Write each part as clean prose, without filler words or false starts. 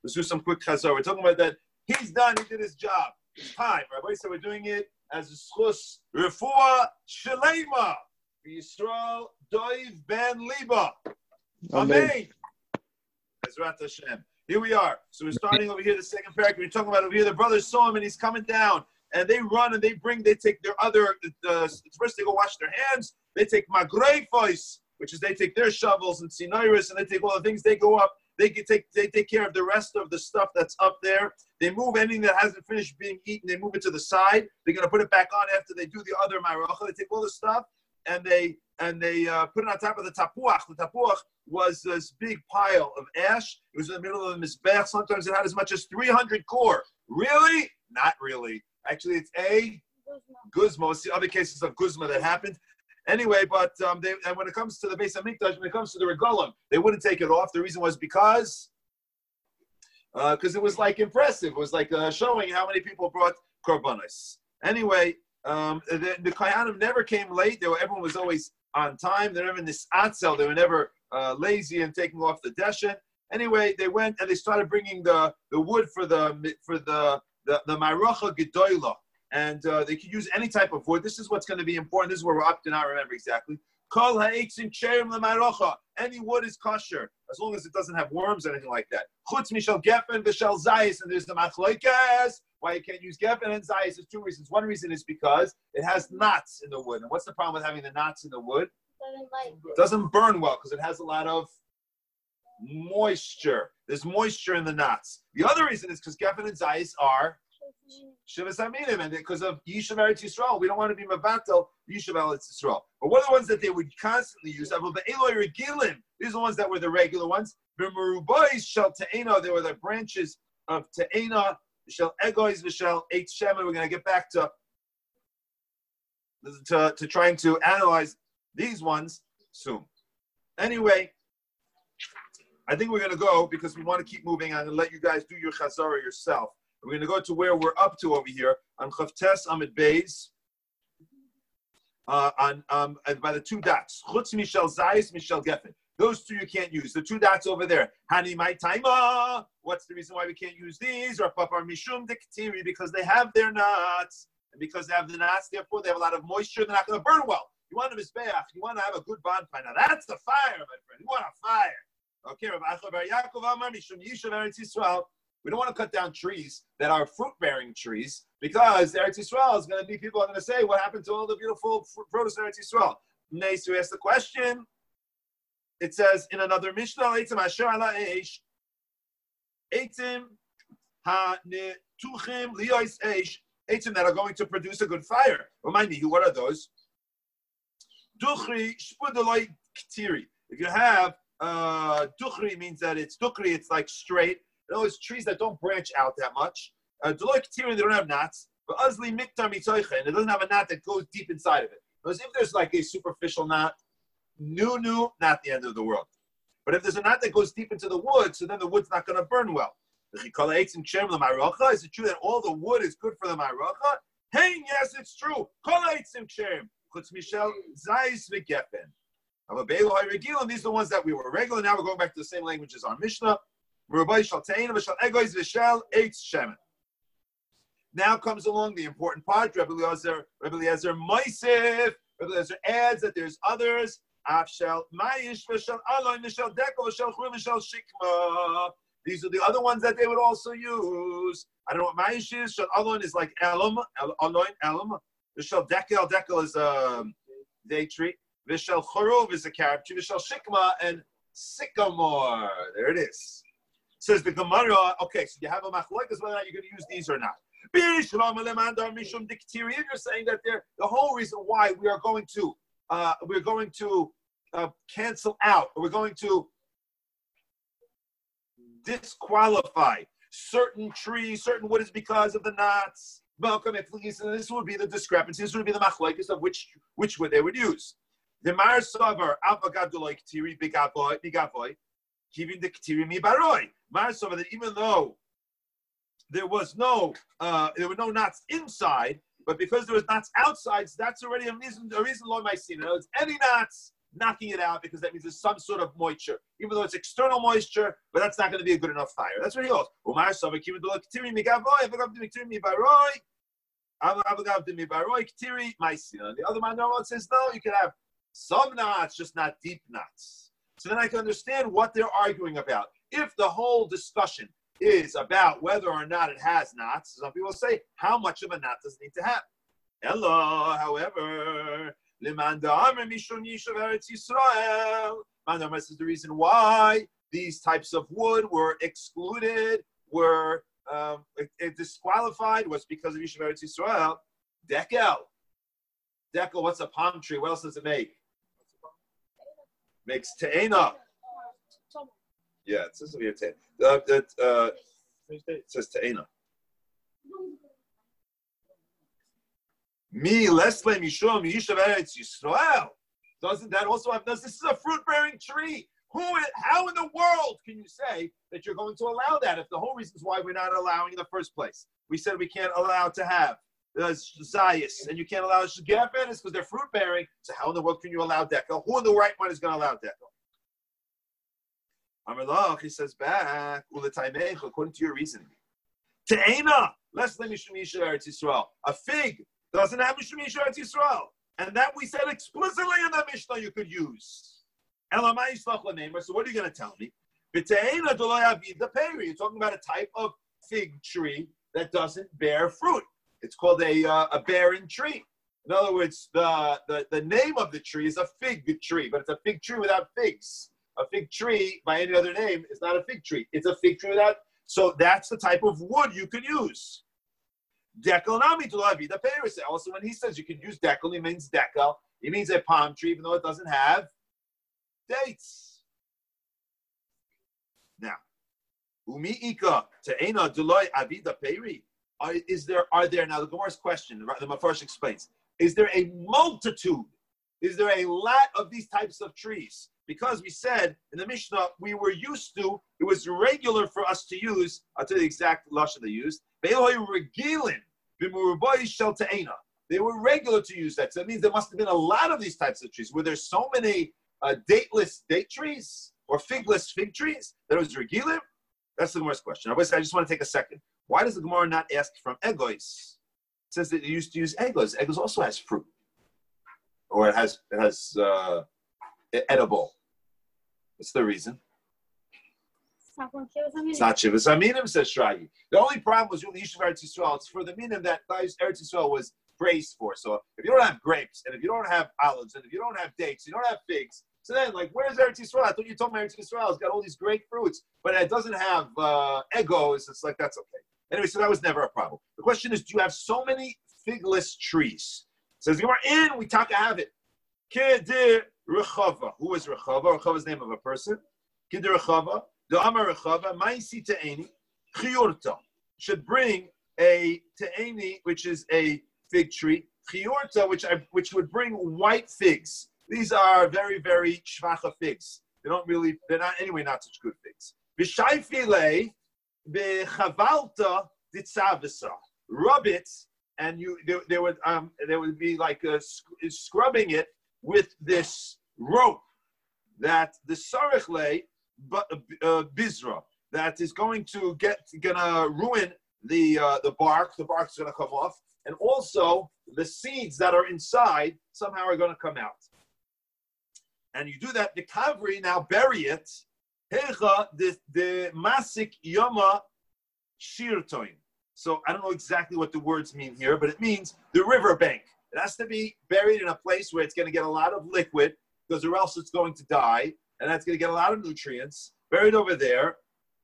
Let's do some quick chazor. We're talking about that. He's done. He did his job. It's time. Rabbi said we're doing it as a schus refuah shalema Yisrael Doiv ben Liba. Amen. Ezrat Hashem. Here we are. So we're starting over here the second paragraph. We're talking about over here. The brothers saw him and he's coming down. And they run and they take their other, first they go wash their hands. They take magreifos, which is they take their shovels and sinairis, and they take all the things. They go up. They take care of the rest of the stuff that's up there. They move anything that hasn't finished being eaten. They move it to the side. They're going to put it back on after they do the other maracha. They take all the stuff and they put it on top of the tapuach. The tapuach was this big pile of ash. It was in the middle of the mizbech. Sometimes it had as much as 300 core. Really? Not really. Actually, it's a guzma. It's the other cases of guzma that happened. Anyway, but and when it comes to the Beis Hamikdash, when it comes to the regalim, they wouldn't take it off. The reason was because it was like impressive. It was like showing how many people brought korbanos. Anyway, the Kohanim never came late. Everyone was always on time. They were never in this atzel. They were never lazy and taking off the deshen. Anyway, they went and they started bringing the wood for the Maracha Gedoyla. And they could use any type of wood. This is what's going to be important. This is where we're up to now. Remember exactly. Kol ha'etzim cherem le'maracha. Any wood is kosher as long as it doesn't have worms or anything like that. Chutz mishal gefen v'shal zayis. And there's the machlokes. Why you can't use gefen and zayis? There's two reasons. One reason is because it has knots in the wood. And what's the problem with having the knots in the wood? It doesn't burn well because it has a lot of moisture. There's moisture in the knots. The other reason is because gefen and zayis are Shivas Aminim, and because of Yishuv Eretz Yisrael, we don't want to be Mavatel Yishuv Eretz Yisrael. But one of the ones that they would constantly use, these are the ones that were the regular ones. B'merubois shel te'ena, they were the branches of te'ena, shel egois v'shel eitz shemen. We're going to get back to trying to analyze these ones soon. Anyway, I think we're going to go because we want to keep moving on and let you guys do your chazara yourself. We're going to go to where we're up to over here on Chavtes Amid Beis, by the two dots. Chutz Mishal Zayis, Mishal Geffen. Those two you can't use. The two dots over there. Hani Mai Taima. What's the reason why we can't use these? Or Papar Mishum Diktiri, because they have their knots. And because they have the knots, therefore they have a lot of moisture. They're not going to burn well. You want a mizbeach. You want to have a good bonfire. Now that's the fire, my friend. You want a fire. Okay, Rabbi Achor Bar Yaakov Amar Mishum Yishuv Eretz Yisrael. We don't want to cut down trees that are fruit-bearing trees because Eretz Yisrael is going to be people are going to say, what happened to all the beautiful produce in Eretz Yisrael? Nice to ask the question. It says in another Mishnah, Eitzim Asher Ala Eish, Eitzim Ha-Netuchim Liyos Eish, Eitzim that are going to produce a good fire. Remind me, what are those? Duchri Shpudaloi Ktiri. If you have Duchri means that it's like straight. Those trees that don't branch out that much. Deloy Ketirin, they don't have knots. But Uzli Miktar Mitzoichen, it doesn't have a knot that goes deep inside of it. Because if there's like a superficial knot, not the end of the world. But if there's a knot that goes deep into the wood, so then the wood's not going to burn well. Is it true that all the wood is good for the Maracha? Hey, yes, it's true. These are the ones that we were regular. Now we're going back to the same language as our Mishnah. Now comes along the important part. Rebbe Eliezer Moisef. Rebbe Eliezer adds that there's others. These are the other ones that they would also use. I don't know what Mayish is. Shal Alon is like Elam. Vishal Dekel is a day tree. Vishal Chorov is a carrot tree. Vishal Shikma and Sycamore. There it is. Says the Gemara, okay, so you have a machlokes whether or not you're going to use these or not. If you're saying that the whole reason why we're going to cancel out, or we're going to disqualify certain trees, certain wood is because of the knots. And this would be the discrepancy. This would be the machlokes of which wood they would use. The Mar Savar Avagadulai Ktiri Bigavoy. Keeping the Ketiri mi baroi. Marasova that even though there were no knots inside, but because there was knots outside, so that's already a reason lo mycina. It's any knots knocking it out because that means there's some sort of moisture, even though it's external moisture, but that's not going to be a good enough fire. That's what he holds. The other man says, no, you can have some knots, just not deep knots. So then I can understand what they're arguing about. If the whole discussion is about whether or not it has knots, some people say, how much of a knot does it need to have? Hello, however, Mandamar says the reason why these types of wood were excluded, were disqualified, was because of Yishuv Eretz Yisrael. Dekel, what's a palm tree? What else does it make? Makes te'ena. Yeah, it says here te'ena. It says te'ena. Mi lesle mishum Yishuv Eretz Yisrael. Doesn't that also have? This is a fruit-bearing tree. How in the world can you say that you're going to allow that if the whole reason is why we're not allowing in the first place? We said we can't allow to have zayis, and you can't allow gefen because they're fruit-bearing. So how in the world can you allow dekel? Who in the right one is going to allow dekel? Amalach, he says back, according to your reasoning. Te'ena, less than Mishum Yishuv Eretz Yisrael. A fig doesn't have Mishum Yishuv Eretz Yisrael. And that we said explicitly in the Mishnah you could use. So what are you going to tell me? You're talking about a type of fig tree that doesn't bear fruit. It's called a barren tree. In other words, the name of the tree is a fig tree, but it's a fig tree without figs. A fig tree, by any other name, is not a fig tree. It's a fig tree without. So that's the type of wood you could use. Dekel nami tulavi. The Paris also, when he says you can use dekel, he means dekel. He means a palm tree, even though it doesn't have dates. Now, umiika te'ena duloi avida peri. Are there now the Gemara's question? The Mafarsh explains. Is there a multitude? Is there a lot of these types of trees? Because we said in the Mishnah we were used to. It was regular for us to use. I'll tell you the exact lashon they used. They were regular to use that. So it means there must have been a lot of these types of trees. Were there so many dateless date trees or figless fig trees that it was regilim? That's the Gemara's question. I just want to take a second. Why does the Gemara not ask from egos? It says that they used to use egos. Egos also has fruit, or it has edible. What's the reason? It's not Shivas Aminim, says Shrayi. The only problem was with the Yishuv Eretz Yisrael. It's for the minim that Eretz Yisrael was praised for. So if you don't have grapes, and if you don't have olives, and if you don't have dates, you don't have figs. So then, where's Eretz Yisrael? I thought you told me Eretz Yisrael has got all these great fruits, but it doesn't have egos. It's like, that's okay. Anyway, so that was never a problem. The question is, do you have so many figless trees? It says, we talk to have it. Kedir Rechava. Who is Rechava? Rechava is the name of a person. Kedir Rechava. The Amar Rechava, Maisi Te'eni, Chiyurta, should bring a Te'eni, which is a fig tree, Chiyurta, which would bring white figs. These are very, very shvacha figs. They're not such good figs. V'shaifile, Bechavalta Ditzavisa. Rub it, and they would be like scrubbing it with this rope that the Sarichle, bizra, that is gonna ruin the bark. The bark's gonna come off, and also the seeds that are inside somehow are gonna come out. And you do that. The kavri, now bury it. Hecha the masik yama shirtoin. So I don't know exactly what the words mean here, but it means the riverbank. It has to be buried in a place where it's going to get a lot of liquid, because or else it's going to die. And that's going to get a lot of nutrients buried over there.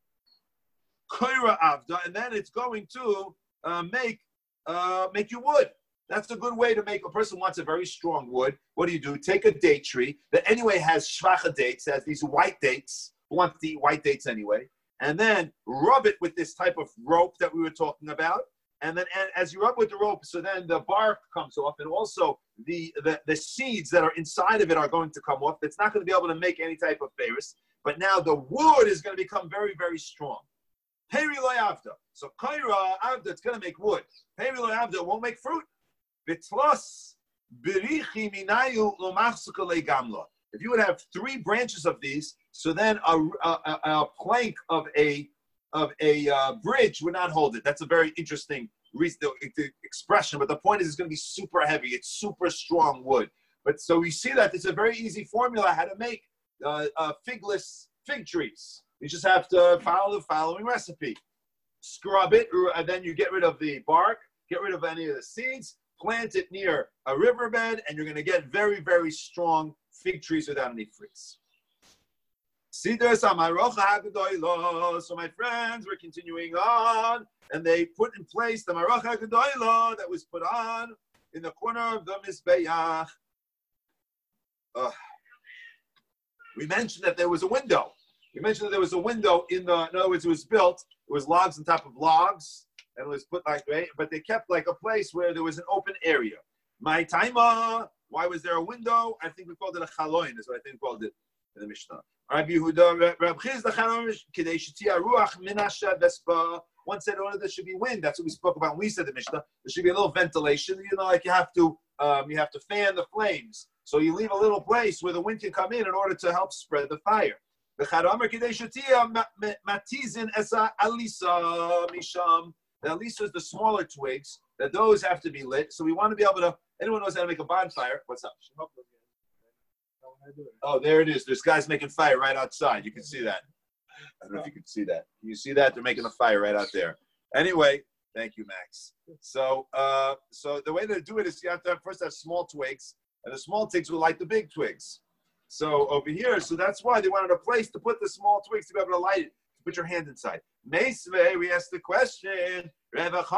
Koira avda, and then it's going to make you wood. That's a good way to make. A person wants a very strong wood. What do? Take a date tree that anyway has shvacha dates, has these white dates. Who wants to eat white dates anyway? And then rub it with this type of rope that we were talking about. And then as you rub with the rope, so then the bark comes off, and also the seeds that are inside of it are going to come off. It's not going to be able to make any type of virus, but now the wood is going to become very, very strong. Peri lo avda. So kaira avda, it's going to make wood. Peri lo avda, it won't make fruit. Bitlas birichi minayu lo machsuka le gamla. if you would have 3 branches of these, so then a plank of a bridge would not hold it. That's a very interesting expression, but the point is it's going to be super heavy. It's super strong wood. But so we see that it's a very easy formula how to make figless fig trees. You just have to follow the following recipe. Scrub it, and then you get rid of the bark, get rid of any of the seeds, plant it near a riverbed, and you're going to get very, very strong fig trees without any fruits. So my friends were continuing on, and they put in place the Marocha Gedoyla that was put on in the corner of the Mizbeach. We mentioned that there was a window. We mentioned that there was a window in other words, it was built, it was logs on top of logs, and it was put like, right? But they kept like a place where there was an open area. My taima, why was there a window? I think we called it a chaloin, is what I think we called it in the Mishnah. Rabbi Yehuda, Reb Chizda Chanomish, Kedei Shetia Ruach Minasha Vespa. One said, oh, there should be wind. That's what we spoke about when we said the Mishnah. There should be a little ventilation. You know, like you have to fan the flames. So you leave a little place where the wind can come in order to help spread the fire. The Chadamer Kedei Shetia Matizin Esa Alisa Misham. The Alisa is the smaller twigs. That those have to be lit. So we want to be able to. Anyone knows how to make a bonfire? What's up? Oh, there it is. There's guys making fire right outside. You can see that. I don't know if you can see that. Can you see that? They're making a fire right out there. Anyway, thank you, Max. So the way to do it is you have to first have small twigs, and the small twigs will light the big twigs. So over here, so that's why they wanted a place to put the small twigs to be able to light it, to put your hand inside. Meisvei, we asked the question. There was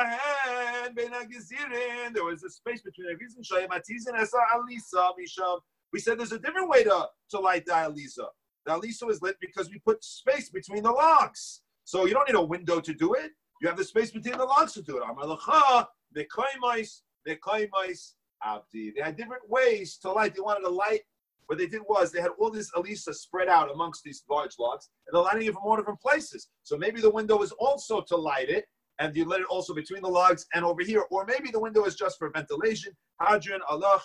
a space between the Gizin Shayim Matizin Esa Alisa Misham. We said there's a different way to light the alisa. The alisa is lit because we put space between the logs. So you don't need a window to do it. You have the space between the logs to do it. They had different ways to light. They wanted to light. What they did was they had all this alisa spread out amongst these large logs, and they're lighting it from all different places. So maybe the window is also to light it, and you lit it also between the logs and over here. Or maybe the window is just for ventilation. Hadran Allah.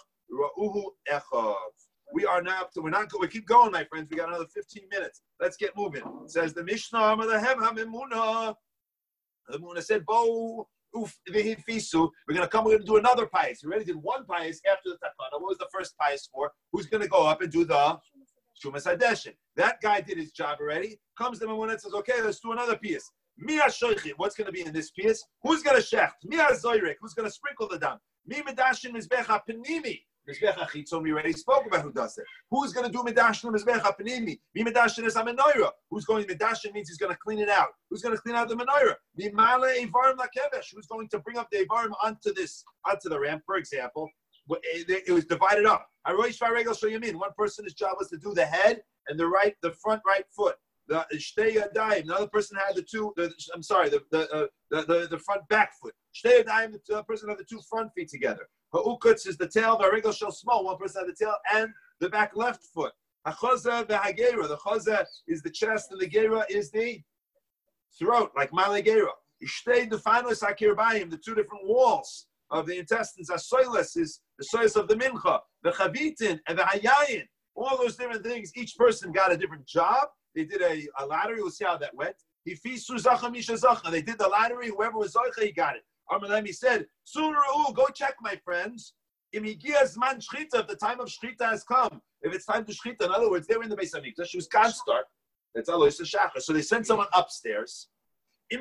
We keep going, my friends. We got another 15 minutes. Let's get moving. It says the Mishnah, the Muna said, Bo, we're going to do another pious. We already did one pious after the Takana. What was the first pious for? Who's going to go up and do the Shumas Hadeshin? That guy did his job already. Comes the Muna and says, okay, let's do another pious. Mia Shoichet, what's going to be in this pious? Who's going to shecht? Mia Zoyrek, who's going to sprinkle the dam? Mi Medashin Mizbecha Penimi. Mizbecha Chitzon, we already spoke about who does it. Who's going to do Medashin Mizbecha Penimi? Mi Medashin is a menorah. Who's going to Medashin means he's going to clean it out. Who's going to clean out the menorah? Mi Male Evarim Lakevesh. Who's going to bring up the Evarim onto the ramp, for example. It was divided up. One person's job was to do the head and the front right foot. The Shtei Yadayim. Another person had the front back foot. Shtei Yadayim, the person had the 2 front feet together. Ha'ukutz is the tail, V'regel shel small. One person had the tail and the back left foot. Ha'choza v'hagera. The choza is the chest and the gera is the throat, like Male Gera. Ishtei defanos ha'kirbayim, the 2 different walls of the intestines. Ha'soiles is the soiles of the mincha. The chavitin and the hayayin. All those different things. Each person got a different job. They did a lottery. We'll see how that went. He fisu zacha misha zacha. They did the lottery. Whoever was zacha, he got it. Armalemi said, "Suru, go check, my friends. If the time of shchita has come, if it's time to shchita, in other words, they were in the Beis Hamikdash. She was can't start. That's Alois Shachar. So they sent someone upstairs. If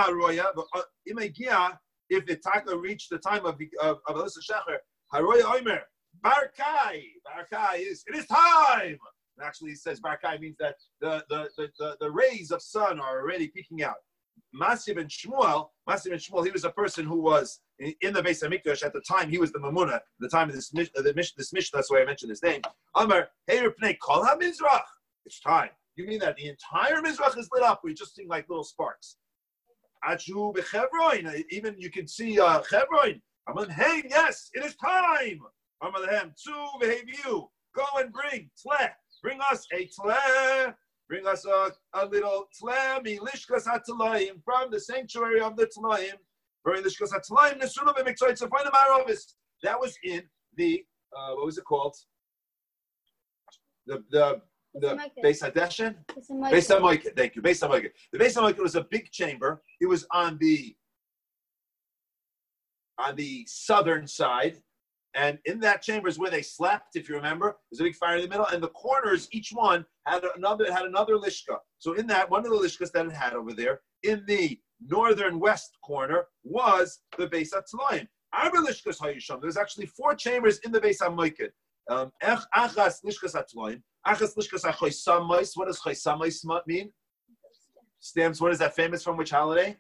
the taka reached the time of Alois Shachar, Haroya Omer, Barkai. Barkai is it is time. And actually, he says Barkai means that the rays of sun are already peeking out. Masiv and Shmuel, he was a person who was in the Beis Hamikdash at the time. He was the Mamuna at the time of this Mishnah. That's why I mentioned his name. Amar Heir Pnei Kol HaMizrach. It's time. You mean that the entire Mizrach is lit up? We just seeing like little sparks. Achu b'Chevron. Even you can see Chevron. Amar Hey, yes, it is time. Amar Lehem Tzu v'Heviu. Go and bring tleh. Bring us a tleh. Bring us a little tleh milishkas hatlayim from the sanctuary of the tlayim. Bring lishkas hatlayim nesuna b'miktzot tzafayim maravis. That was in the what was it called? the Beis Hadeshen? Beis HaMoiked. Thank you. Beis HaMoiked. The Beis HaMoiked was a big chamber. It was on the southern side. And in that chamber is where they slept, if you remember. There's a big fire in the middle. And the corners, each one had another lishka. So in that, one of the lishkas that it had over there, in the northern west corner, was the Beis HaTzloim. Arba lishkas hayisham. There's actually 4 chambers in the Beis HaMoiked. Achas lishkas HaTzloim. Achas lishkas HaChoysamais. What does Choysamais mean? Stamps. What is that famous from? Which holiday?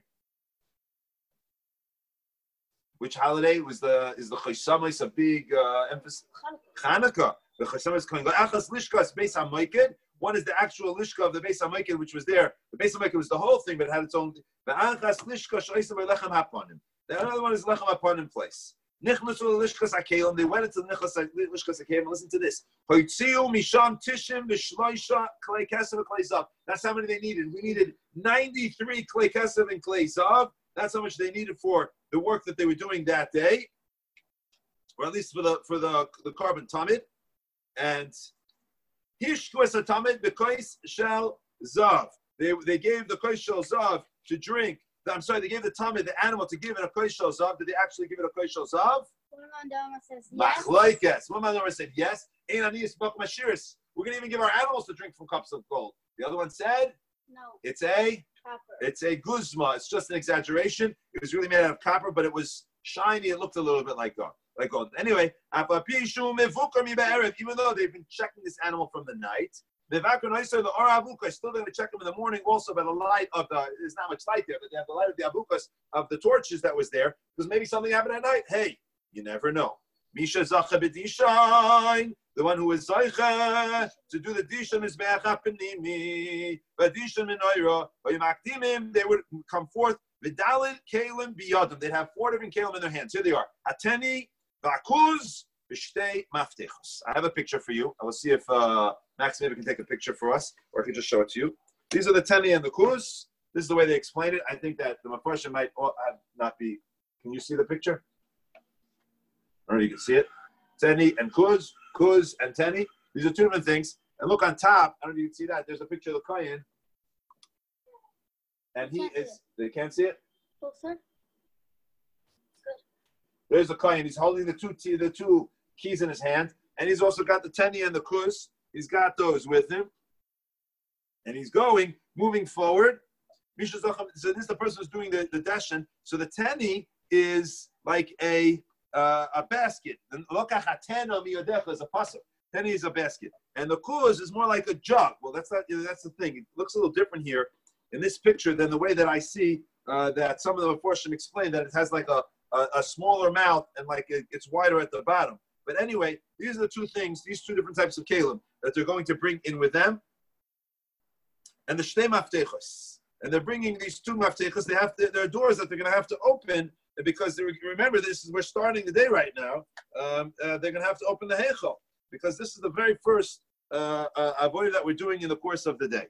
Which holiday is the Choysamais a big emphasis? Chanukah. The Choysamais is coming. Achas lishkas Beis HaMoiked. One is the actual lishka of the Beis HaMoiked, which was there. The Beis HaMoiked was the whole thing, but it had its own. The achas lishka shoysim lechem haponim. The other one is lechem haponim place. Nichnasu lishkas hakelim. They went into the lishkas hakelim. Listen to this. Hoitziu misham tishim v'shloisha klei kesef and klei zav. That's how many they needed. We needed 93 klei kesef and klei zav. That's how much they needed for the work that they were doing that day, or at least for the carbon tamid. And hishkwas tamid b'kois shel zav. They gave the kois shel zav to drink. They gave the tamid, the animal, to give it a kois shel zav. Did they actually give it a kois shel zav? One man says yes. One man said yes. Ein aniyas b'k mashiris. We're going to even give our animals to drink from cups of gold. The other one said no. It's a Copper. It's a guzma. It's just an exaggeration. It was really made out of copper, but it was shiny. It looked a little bit like gold. Anyway, even though they've been checking this animal from the night, the still going to check them in the morning also by the light of there's not much light there, but they have the light of the abukas of the torches that was there, because maybe something happened at night. Hey, you never know. Misha Zacha B'Dishain, the one who is Zaycha to do the Dishan is Be'achapenimi, B'Dishan Minoira, B'Yimakdimim, they would come forth, V'Dalin Kalim Biyadim. They'd have 4 different Kalim in their hands. Here they are. Ateni, V'Akuz, V'Shtei Maftechos. I have a picture for you. I will see if Max maybe can take a picture for us, or I can just show it to you. These are the Teni and the Kuz. This is the way they explain it. I think that the Mepharshim might not be. Can you see the picture? I don't know if you can see it. Teni and Kuz and Teni. These are 2 different things. And look on top. I don't know if you can see that. There's a picture of the Kohen. And he is. They can't see it? Good. There's the Kohen. He's holding the two keys in his hand. And he's also got the Teni and the Kuz. He's got those with him. And he's moving forward. So this is the person who's doing the Deshen. So the Teni is like a basket. The lokach hatena miyodecha is a pasuk. Teni is a basket, and the kuz is more like a jug. Well, that's the thing. It looks a little different here in this picture than the way that I see that some of the Mepharshim explain that it has like a smaller mouth and like it's wider at the bottom. But anyway, these are the 2 things. These 2 different types of kalim that they're going to bring in with them, and the shtei maftechos. And they're bringing these 2 maftechos. There are doors that they're going to have to open. Because remember, we're starting the day right now. They're going to have to open the Heichal, because this is the very first avodah that we're doing in the course of the day.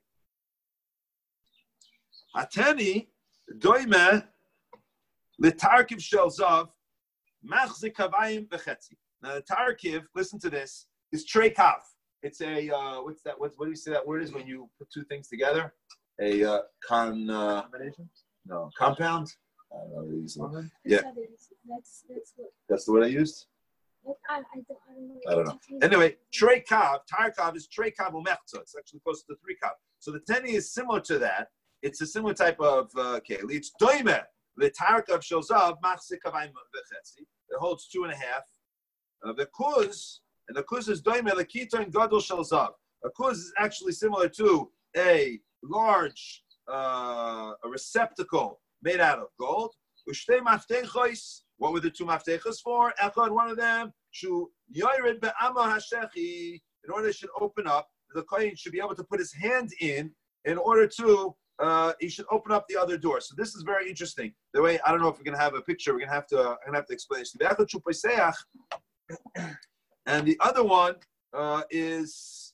Ateni doime letarkiv shel zav machzik kavayim v'chetzi. Now the tarkiv, listen to this, is treikav. It's a what's that? What do you say that word is when you put 2 things together? A combination? No, compound. Yeah, that's the word I used. I don't know. Anyway, trei kav, tar kav is trei kav umechza. It's actually close to 3 kav. So the Teni is similar to that. It's a similar type of keli. It's doime the tar kav shel zav machzik kavayim v'chetzi. It holds 2.5. The kuz, and the kuz is doime lekiton gadol shel zav. A kuz is actually similar to a large a receptacle made out of gold. Ushtei maftechos. What were the 2 maftechos for? Echad, one of them, shu yored be'ama hashechi. In order it should open up, the kohen should be able to put his hand in order to, he should open up the other door. So this is very interesting. The way, I don't know if we're going to have a picture. I'm going to have to explain this. And the other one is,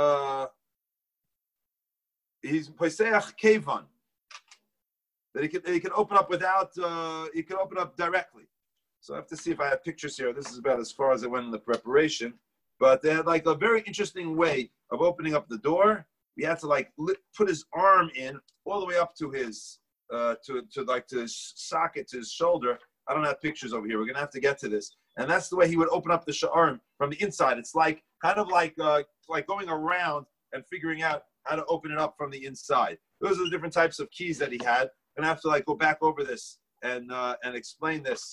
he's poiseach kevan. That he can open up without, he can open up directly. So I have to see if I have pictures here. This is about as far as I went in the preparation. But they had like a very interesting way of opening up the door. He had to put his arm in all the way up to his to his socket, to his shoulder. I don't have pictures over here. We're gonna have to get to this. And that's the way he would open up the arm from the inside. It's like going around and figuring out how to open it up from the inside. Those are the different types of keys that he had. I'm gonna have to go back over this and explain this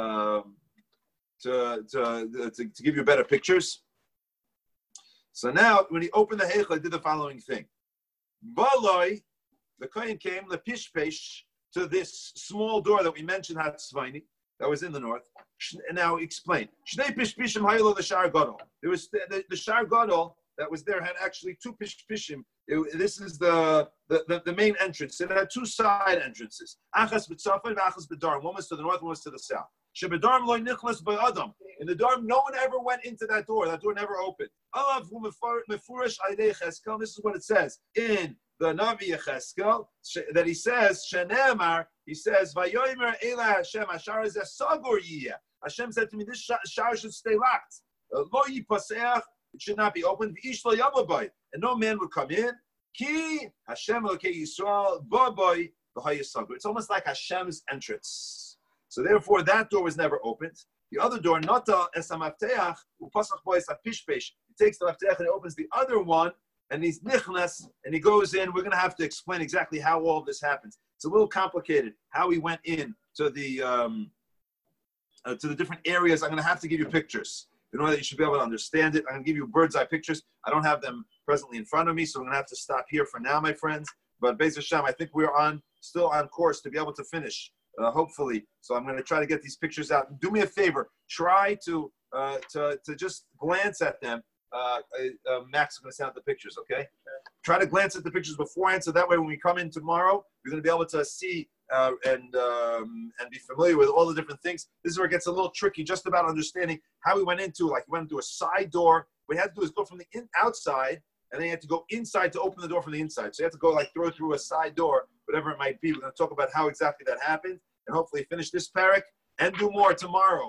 to give you better pictures. So now, when he opened the Heichal, he did the following thing. Baloi, the Kohen came, the pishpesh, to this small door that we mentioned had Tzvaini, that was in the north. And now explain. Shnei pishpishim haylo the Shar Gadol. There was the Shar Gadol that was there had actually two pishpishim. This is the main entrance. It had two side entrances. Achas b'tzafon and achas b'darm. One was to the north, one was to the south. Shebedarm loy nichlas b'adam. In the darm, no one ever went into that door. That door never opened. Alav hu mefurish aydei Cheskel. This is what it says in the Navi Cheskel, that he says, Shenemar, he says, Vayomer Ela Hashem, Ashar is a Sagor Yiyah. Hashem said to me, this shar should stay locked. Lo yipaseach, it should not be opened. V'ish lo yamabai, and no man would come in. Ki Hashem Elokei Yisrael, Babai, V'hayasagur. It's almost like Hashem's entrance. So therefore, that door was never opened. The other door, Nota Esamafteach, Upasach Bois Apishpesh. He takes the Mafteach and opens the other one, and he's nichnas, and he goes in. We're going to have to explain exactly how all of this happens. It's a little complicated how he went in to the different areas. I'm going to have to give you pictures in order that you should be able to understand it. I'm going to give you bird's eye pictures. I don't have them presently in front of me, so I'm going to have to stop here for now, my friends. But Be'ez Hashem, I think we're still on course to be able to finish, hopefully. So I'm going to try to get these pictures out. Do me a favor. Try to just glance at them. Max is going to send out the pictures, okay? Try to glance at the pictures beforehand, so that way when we come in tomorrow, you're going to be able to see and be familiar with all the different things. This is where it gets a little tricky, just about understanding how we went into, he went into a side door. What he had to do is go from the outside, and then he had to go inside to open the door from the inside. So you have to go throw through a side door, whatever it might be. We're going to talk about how exactly that happened, and hopefully finish this parak and do more tomorrow.